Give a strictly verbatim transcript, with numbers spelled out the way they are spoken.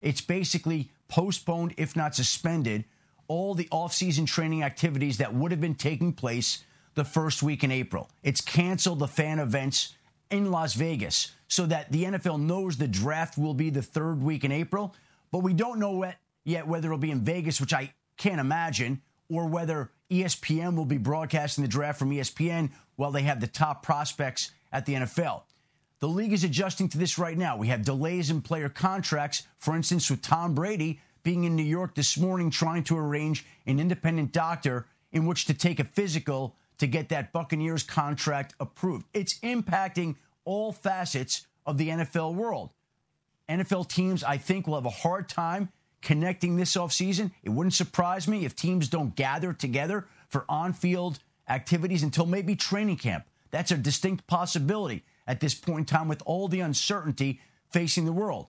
It's basically postponed, if not suspended, all the off-season training activities that would have been taking place the first week in April. It's canceled the fan events in Las Vegas so that the N F L knows the draft will be the third week in April, but we don't know yet whether it'll be in Vegas, which I can't imagine, or whether E S P N will be broadcasting the draft from E S P N while they have the top prospects at the N F L. The league is adjusting to this right now. We have delays in player contracts, for instance, with Tom Brady being in New York this morning trying to arrange an independent doctor in which to take a physical to get that Buccaneers contract approved. It's impacting all facets of the N F L world. N F L teams, I think, will have a hard time connecting this offseason. It wouldn't surprise me if teams don't gather together for on-field activities until maybe training camp. That's a distinct possibility at this point in time with all the uncertainty facing the world.